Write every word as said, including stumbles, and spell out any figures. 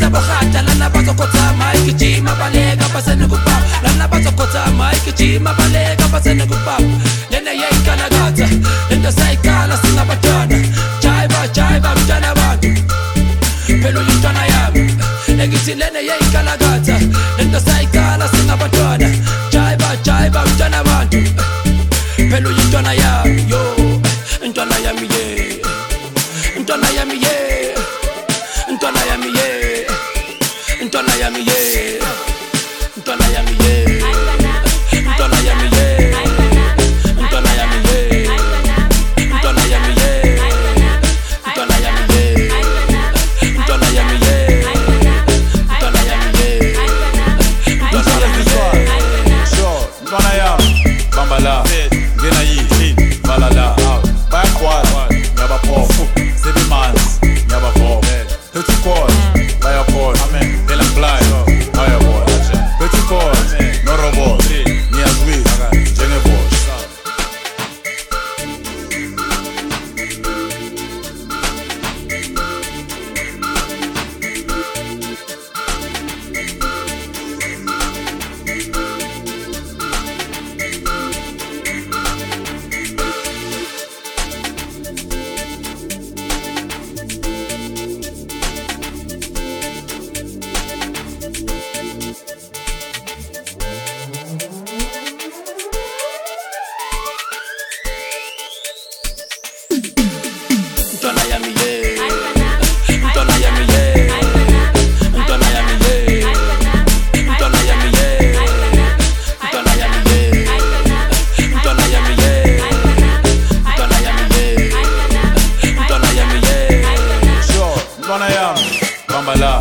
bokhata lana bazokotha mike jima baleka basene kupapa lana bazokotha mike jima baleka basene kupapa lena yayinkalakatha lento sayikala singabatwana jaiba jaiba mntana bantu phela uyintwana yami engithi lena yayinkalakatha lento sayikala singabatwana jaiba jaiba mntana bantu phela uyintwana yami yo intwana yami ye intwana yami ye intwana yami ye intwana yami ye intwana yami ye intwana yami ye intwana yami ye intwana yami ye intwana yami ye intwana yami ye intwana yami ye intwana yami sure intwana yami bambala ngena yini balala bayakhwala ngiyabaphofu sebemanzi ngiyabavoma phezu khona bayakhona phela fly bayabona phezu khona no robot ngiyazwisa njengebosh intwana yami ye intwana yami ye intwana yami ye intwana yami ye intwana yami ye intwana yami ye intwana yami ye intwana yami ye sure intwana yami bambala